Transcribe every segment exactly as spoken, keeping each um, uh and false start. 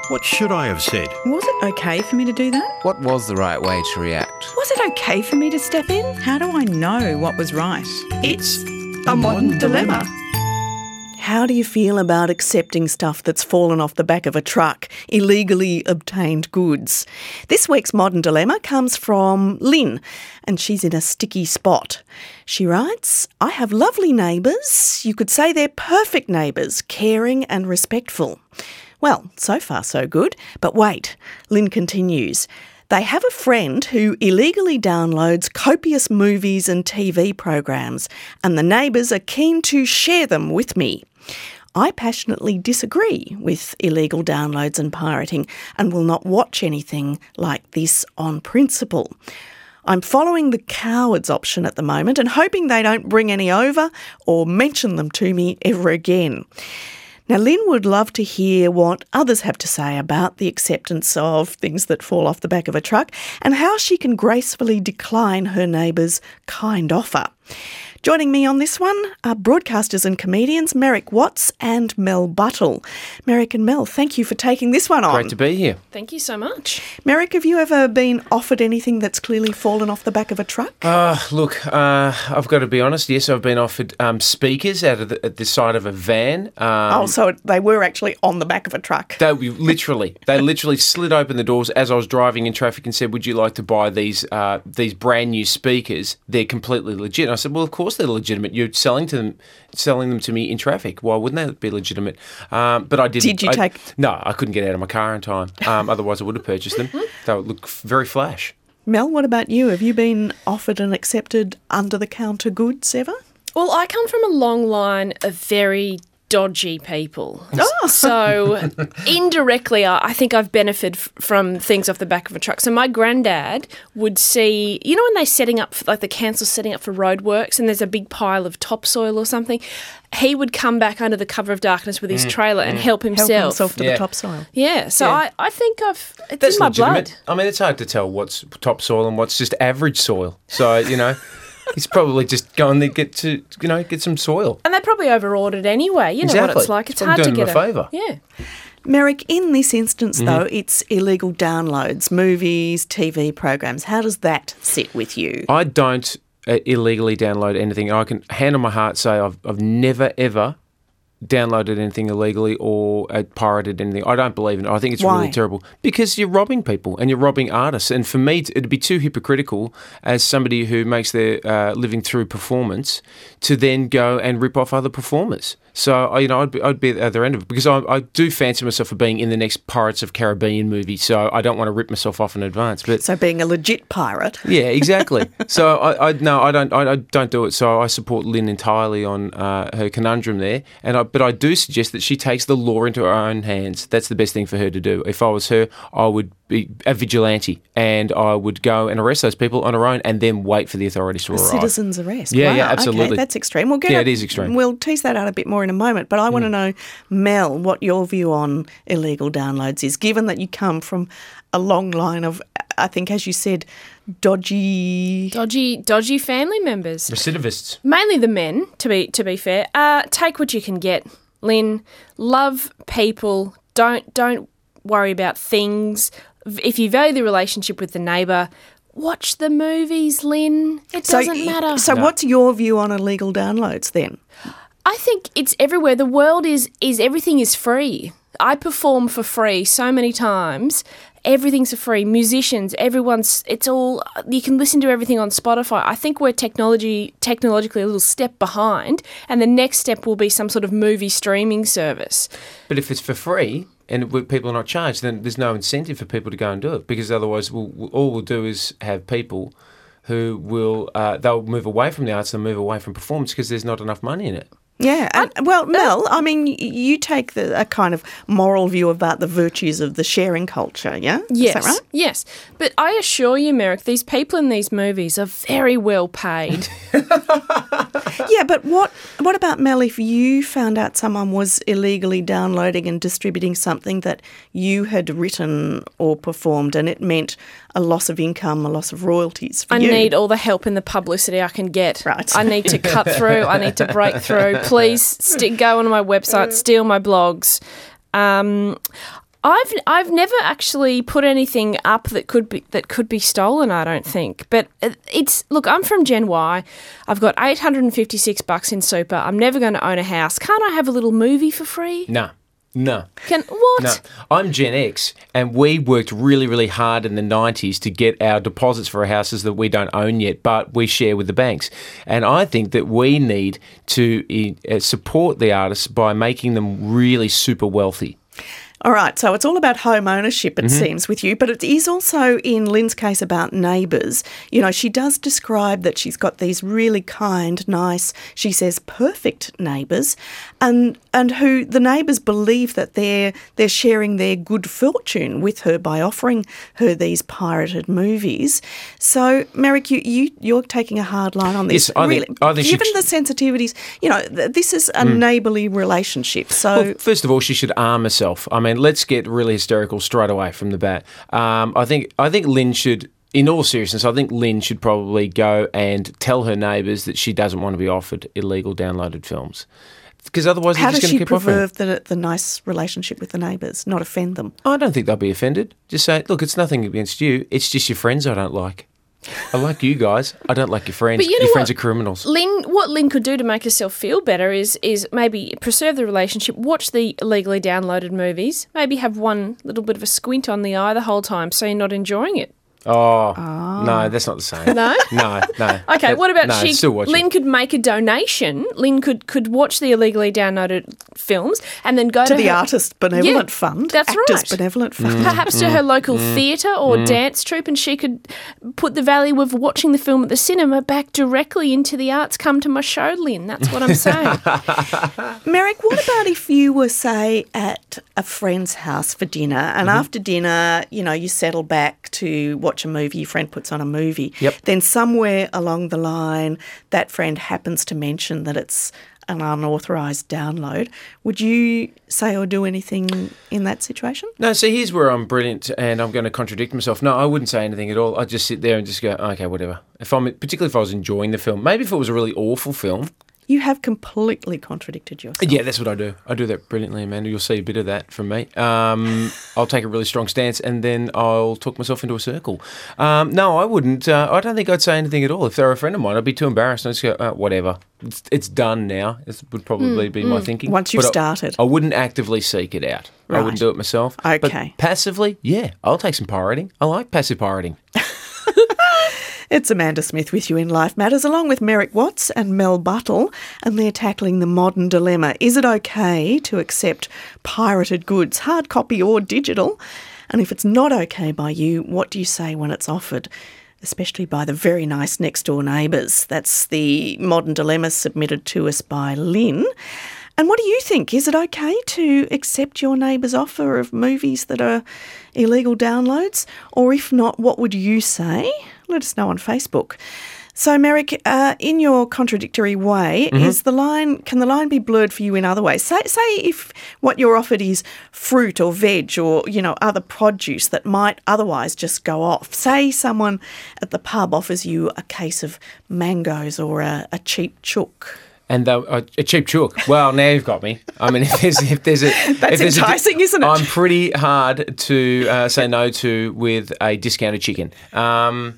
What should I have said? Was it okay for me to do that? What was the right way to react? Was it okay for me to step in? How do I know what was right? It's a modern dilemma. How do you feel about accepting stuff that's fallen off the back of a truck, illegally obtained goods? This week's Modern Dilemma comes from Lynn, and she's in a sticky spot. She writes, I have lovely neighbours. You could say they're perfect neighbours, caring and respectful. Well, so far so good. But wait, Lynn continues. They have a friend who illegally downloads copious movies and T V programs, and the neighbours are keen to share them with me. I passionately disagree with illegal downloads and pirating and will not watch anything like this on principle. I'm following the cowards option at the moment and hoping they don't bring any over or mention them to me ever again. Now, Lynn would love to hear what others have to say about the acceptance of things that fall off the back of a truck and how she can gracefully decline her neighbour's kind offer. Joining me on this one are broadcasters and comedians Merrick Watts and Mel Buttle. Merrick and Mel, thank you for taking this one on. Great to be here. Thank you so much. Merrick, have you ever been offered anything that's clearly fallen off the back of a truck? Uh, look, uh, I've got to be honest. Yes, I've been offered um, speakers out of the, at the side of a van. Um, oh, so they were actually on the back of a truck. They literally, they literally slid open the doors as I was driving in traffic and said, "Would you like to buy these uh, these brand new speakers? They're completely legit." And I said, "Well, of course they're legitimate. You're selling to them, selling them to me in traffic. Why wouldn't they be legitimate?" Um, but I didn't. Did you I, take? No, I couldn't get out of my car in time. Um, otherwise, I would have purchased them. They would look very flash. Mel, what about you? Have you been offered and accepted under-the-counter goods ever? Well, I come from a long line of very dodgy people. Oh. So indirectly, I I think I've benefited f- from things off the back of a truck. So my granddad would see, you know when they're setting up, like the council's setting up for roadworks and there's a big pile of topsoil or something, he would come back under the cover of darkness with his mm, trailer mm. and help himself. Help himself to yeah. the topsoil. Yeah, so yeah. I, I think I've, it's That's in my legitimate. blood. I mean, it's hard to tell what's topsoil and what's just average soil. So, you know... He's probably just going to get to, you know, get some soil. And they probably over-ordered anyway. You know exactly. what it's like. It's, it's hard to doing get them a favour. Yeah. Merrick, in this instance, mm-hmm. though, it's illegal downloads, movies, T V programs. How does that sit with you? I don't uh, illegally download anything. I can hand on my heart say I've I've never ever downloaded anything illegally or uh, pirated anything. I don't believe in it. I think it's Why? really terrible because you're robbing people and you're robbing artists. And for me, it'd be too hypocritical as somebody who makes their uh, living through performance to then go and rip off other performers. So, you know, I'd be, I'd be at the other end of it because I, I do fancy myself for being in the next Pirates of Caribbean movie. So I don't want to rip myself off in advance. But so being a legit pirate. Yeah, exactly. so I, I no, I don't, I, I don't do it. So I support Lynn entirely on uh, her conundrum there. And I, but I do suggest that she takes the law into her own hands. That's the best thing for her to do. If I was her, I would be a vigilante and I would go and arrest those people on her own and then wait for the authorities to a arrive. Citizen's arrest. Yeah, wow. yeah, absolutely. Okay, that's extreme. We'll get yeah, a, it is extreme. We'll tease that out a bit more in a moment, but I want to know, Mel, what your view on illegal downloads is, given that you come from a long line of, I think, as you said, dodgy... Dodgy dodgy family members. Recidivists. Mainly the men, to be to be fair. Uh, take what you can get, Lynn. Love people. Don't Don't worry about things. If you value the relationship with the neighbour, watch the movies, Lynn. It so, doesn't matter. So No. what's your view on illegal downloads then? I think it's everywhere. The world is, is everything is free. I perform for free so many times. Everything's for free. Musicians, everyone's, it's all, you can listen to everything on Spotify. I think we're technology, technologically a little step behind, and the next step will be some sort of movie streaming service. But if it's for free and people are not charged, then there's no incentive for people to go and do it because otherwise we'll, we'll, all we'll do is have people who will, uh, they'll move away from the arts, they'll move away from performance because there's not enough money in it. Yeah, and, well, Mel, I mean, you take the, a kind of moral view about the virtues of the sharing culture, yeah? Yes, Is that right? yes. But I assure you, Merrick, these people in these movies are very well paid. Yeah, but what what about, Mel, if you found out someone was illegally downloading and distributing something that you had written or performed and it meant a loss of income, a loss of royalties for I you? need all the help and the publicity I can get. Right. I need to cut through. I need to break through. Please st- go onto my website, steal my blogs. Um, I've I've never actually put anything up that could be that could be stolen. I don't think, but it's look. I'm from Gen Y. I've got eight hundred and fifty six bucks in super. I'm never going to own a house. Can't I have a little movie for free? No. No. Can what? No. I'm Gen X, and we worked really, really hard in the nineties to get our deposits for our houses that we don't own yet, but we share with the banks. And I think that we need to uh, support the artists by making them really super wealthy. All right, so it's all about home ownership, it Mm-hmm. seems, with you, but it is also, in Lynn's case, about neighbours. You know, she does describe that she's got these really kind, nice, she says, perfect neighbours, and and who the neighbours believe that they're they're sharing their good fortune with her by offering her these pirated movies. So, Merrick, you, you you're taking a hard line on this. Yes, I think- really, I think she- given the sensitivities, you know, th- this is a neighbourly relationship. So, Well, first of all, she should arm herself. I mean, let's get really hysterical straight away from the bat. Um, I think I think Lynn should, in all seriousness, I think Lynn should probably go and tell her neighbours that she doesn't want to be offered illegal downloaded films. Because otherwise how they're just does going she to keep offering. preserve the, the nice relationship with the neighbours, not offend them? I don't think they'll be offended. Just say, look, it's nothing against you. It's just your friends I don't like. I like you guys. I don't like your friends. But you know your friends what? are criminals. Lynn, what Lynn could do to make herself feel better is is maybe preserve the relationship, watch the illegally downloaded movies, maybe have one little bit of a squint on the eye the whole time so you're not enjoying it. Oh, no, that's not the same. No? No, no. Okay, That- what about no, she? still watch Lynn it. could make a donation. Lynn could, could watch the illegally downloaded films and then go To to, the her, Artist Benevolent Yeah, Fund, that's Actors right. Benevolent Fund. perhaps to her local theatre or dance troupe, and she could put the value of watching the film at the cinema back directly into the arts. Come to my show, Lynn. That's what I'm saying. Merrick, what about if you were, say, at a friend's house for dinner and Mm-hmm. after dinner, you know, you settle back to watch a movie, your friend puts on a movie, Yep. then somewhere along the line that friend happens to mention that it's an unauthorised download, would you say or do anything in that situation? No, see, here's where I'm brilliant and I'm going to contradict myself. No, I wouldn't say anything at all. I'd just sit there and just go, okay, whatever. If I'm, particularly if I was enjoying the film, maybe if it was a really awful film. You have completely contradicted yourself. Yeah, that's what I do. I do that brilliantly, Amanda. You'll see a bit of that from me. Um, I'll take a really strong stance and then I'll talk myself into a circle. Um, no, I wouldn't. Uh, I don't think I'd say anything at all. If they were a friend of mine, I'd be too embarrassed. I'd just go, oh, whatever. It's, it's done now. It would probably be my thinking. Once you've But I- started. I, wouldn't actively seek it out. I Right. wouldn't do it myself. Okay. But passively, yeah, I'll take some pirating. I like passive pirating. It's Amanda Smith with you in Life Matters, along with Merrick Watts and Mel Buttle, and they're tackling the modern dilemma. Is it okay to accept pirated goods, hard copy or digital? And if it's not okay by you, what do you say when it's offered, especially by the very nice next-door neighbours? That's the modern dilemma submitted to us by Lynn. And what do you think? Is it okay to accept your neighbour's offer of movies that are illegal downloads? Or if not, what would you say? Let us know on Facebook. So, Merrick, uh, in your contradictory way, Mm-hmm. is the line? Can the line be blurred for you in other ways? Say, say if what you're offered is fruit or veg or you know other produce that might otherwise just go off. Say someone at the pub offers you a case of mangoes or a, a cheap chook. And uh, a, a cheap chook. Well, now you've got me. I mean, if there's if there's a That's if there's enticing, a, isn't it? I'm pretty hard to uh, say no to with a discounted chicken. Um,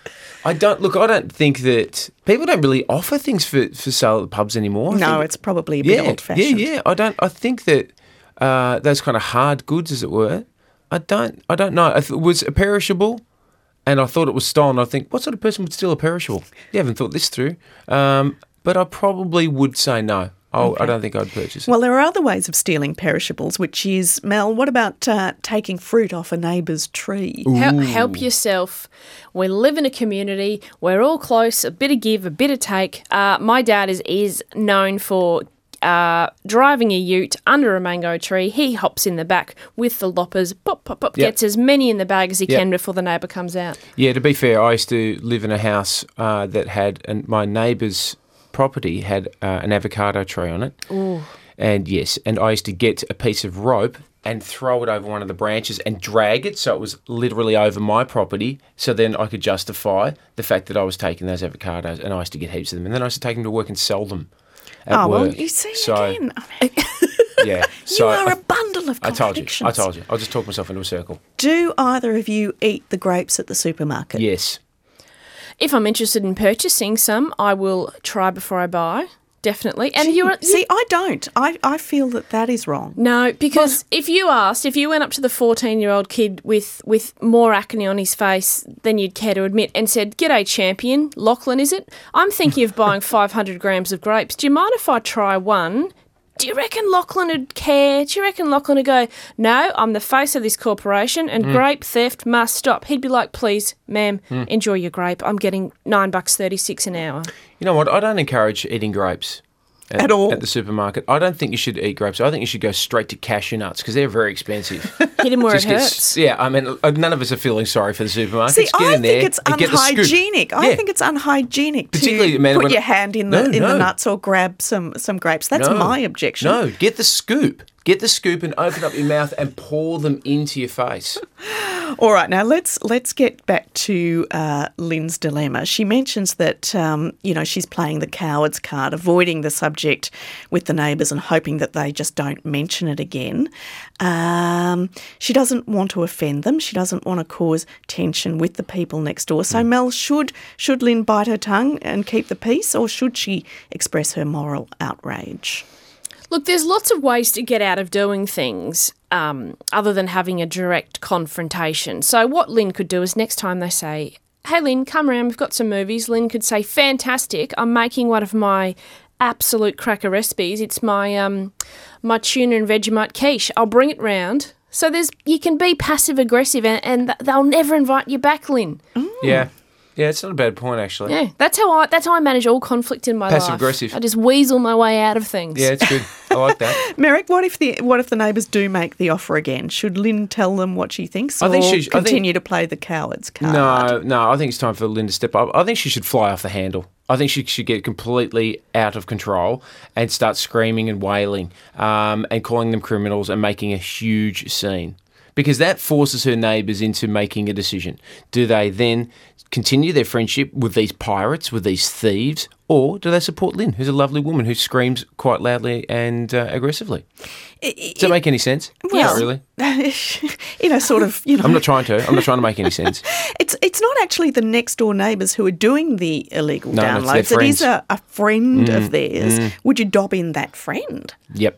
I don't look. I don't think that people don't really offer things for, for sale at the pubs anymore. I No, think- it's probably a bit yeah, old-fashioned. Yeah, yeah. I don't. I think that uh, those kind of hard goods, as it were. I don't. I don't know. If it was a perishable, and I thought it was stolen, I think, what sort of person would steal a perishable? You haven't thought this through. Um, but I probably would say no. Oh, I don't think I'd purchase it. Well, there are other ways of stealing perishables, which is, Mel, what about uh, taking fruit off a neighbour's tree? Help, help yourself. We live in a community. We're all close. A bit of give, a bit of take. Uh, my dad is is known for uh, driving a ute under a mango tree. He hops in the back with the loppers, pop, pop, pop, Yep. gets as many in the bag as he Yep. can before the neighbour comes out. Yeah, to be fair, I used to live in a house uh, that had, and my neighbour's property had uh, an avocado tree on it. Ooh. And yes, and I used to get a piece of rope and throw it over one of the branches and drag it so it was literally over my property, so then I could justify the fact that I was taking those avocados, and I used to get heaps of them. And then I used to take them to work and sell them at Oh, work. well, you see so, again. yeah. You So are a I- bundle of I told you. contradictions. I told you. I'll just talk myself into a circle. Do either of you eat the grapes at the supermarket? Yes. If I'm interested in purchasing some, I will try before I buy. Definitely. And you're See, I don't. I, I feel that that is wrong. No, because if you asked, if you went up to the fourteen-year-old kid with, with more acne on his face than you'd care to admit and said, "G'day, champion, Lachlan, is it? I'm thinking of buying five hundred grams of grapes. Do you mind if I try one?" Do you reckon Lachlan would care? Do you reckon Lachlan would go, "No, I'm the face of this corporation and mm. grape theft must stop"? He'd be like, "Please, ma'am, mm. enjoy your grape. I'm getting nine bucks thirty-six an hour." You know what? I don't encourage eating grapes. At, At all? At the supermarket. I don't think you should eat grapes. I think you should go straight to cashew nuts because they're very expensive. Hit them where Just it get, hurts. Yeah, I mean, none of us are feeling sorry for the supermarket. See, get I in think there it's and get the scoop. unhygienic. I Yeah. think it's unhygienic Particularly, to man, put when- your hand in the No, in no. the nuts or grab some, some grapes. That's No. my objection. No, get the scoop. Get the scoop and open up your mouth and pour them into your face. All right, now let's let's get back to uh, Lynn's dilemma. She mentions that um, you know she's playing the coward's card, avoiding the subject with the neighbours and hoping that they just don't mention it again. Um, she doesn't want to offend them. She doesn't want to cause tension with the people next door. So, mm. Mel, should should Lynn bite her tongue and keep the peace, or should she express her moral outrage? Look, there's lots of ways to get out of doing things um, other than having a direct confrontation. So what Lynn could do is next time they say, "Hey, Lynn, come around, we've got some movies," Lynn could say, "Fantastic, I'm making one of my absolute cracker recipes. It's my um, my tuna and Vegemite quiche. I'll bring it round." So there's you can be passive-aggressive and, and they'll never invite you back, Lynn. Mm. Yeah. Yeah, it's not a bad point, actually. Yeah, that's how I that's how I manage all conflict in my life. Passive-aggressive. I just weasel my way out of things. Yeah, it's good. I like that. Merrick, what if the what if the neighbours do make the offer again? Should Lynn tell them what she thinks, or I think she sh- I think- continue to play the coward's card? No, no, I think it's time for Lynn to step up. I think she should fly off the handle. I think she should get completely out of control and start screaming and wailing um, and calling them criminals and making a huge scene. Because that forces her neighbours into making a decision. Do they then continue their friendship with these pirates, with these thieves, or do they support Lynn, who's a lovely woman who screams quite loudly and uh, aggressively? It, Does that make any sense? Well, not really. In a sort of, you know. I'm not trying to. I'm not trying to make any sense. It's it's not actually the next door neighbours who are doing the illegal No, no, downloads. it's their It is friends. a, a friend Mm, of theirs. mm. Would you dob in that friend? Yep.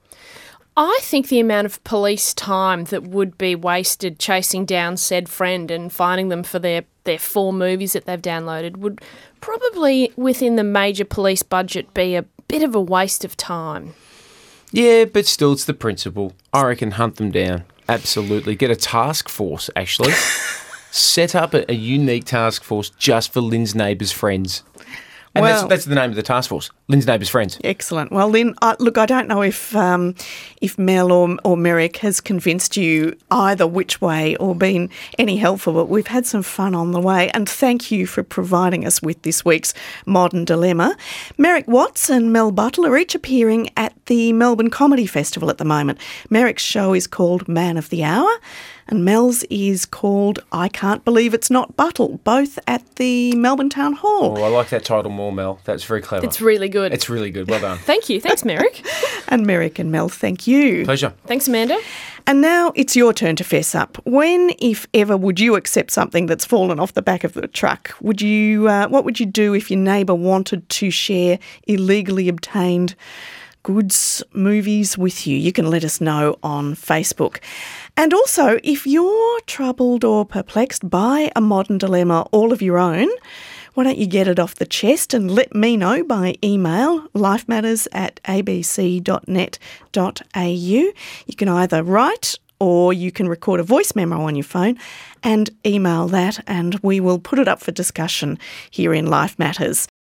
I think the amount of police time that would be wasted chasing down said friend and finding them for their, their four movies that they've downloaded would probably, within the major police budget, be a bit of a waste of time. Yeah, but still, it's the principle. I reckon hunt them down. Absolutely. Get a task force, actually. Set up a, a unique task force just for Lynn's neighbours' friends. And Well- that's, that's the name of the task force, Lynn's neighbours' friends. Excellent. Well, Lynn, uh, look, I don't know if um, if Mel or, or Merrick has convinced you either which way or been any helpful, but we've had some fun on the way. And thank you for providing us with this week's Modern Dilemma. Merrick Watts and Mel Buttle are each appearing at the Melbourne Comedy Festival at the moment. Merrick's show is called Man of the Hour, and Mel's is called I Can't Believe It's Not Buttle, both at the Melbourne Town Hall. Oh, I like that title more, Mel. That's very clever. It's really good. It's really good. Well done. Thank you. Thanks, Merrick. And Merrick and Mel, thank you. Pleasure. Thanks, Amanda. And now it's your turn to fess up. When, if ever, would you accept something that's fallen off the back of the truck? Would you? Uh, what would you do if your neighbour wanted to share illegally obtained goods, movies with you? You can let us know on Facebook. And also, if you're troubled or perplexed by a modern dilemma all of your own, why don't you get it off the chest and let me know by email, lifematters at a b c dot net dot a u. You can either write or you can record a voice memo on your phone and email that, and we will put it up for discussion here in Life Matters.